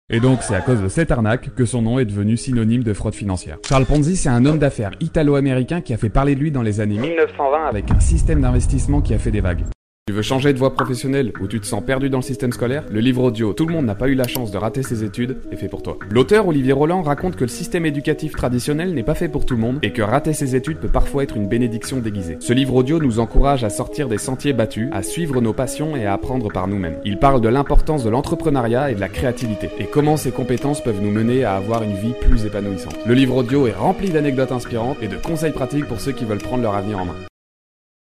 Et donc c'est à cause de cette arnaque que son nom est devenu synonyme de fraude financière. Charles Ponzi, c'est un homme d'affaires italo-américain qui a fait parler de lui dans les années 1920 avec un système d'investissement qui a fait des vagues. Tu veux changer de voie professionnelle ou tu te sens perdu dans le système scolaire? Le livre audio Tout le monde n'a pas eu la chance de rater ses études est fait pour toi. L'auteur Olivier Roland raconte que le système éducatif traditionnel n'est pas fait pour tout le monde et que rater ses études peut parfois être une bénédiction déguisée. Ce livre audio nous encourage à sortir des sentiers battus, à suivre nos passions et à apprendre par nous-mêmes. Il parle de l'importance de l'entrepreneuriat et de la créativité et comment ces compétences peuvent nous mener à avoir une vie plus épanouissante. Le livre audio est rempli d'anecdotes inspirantes et de conseils pratiques pour ceux qui veulent prendre leur avenir en main.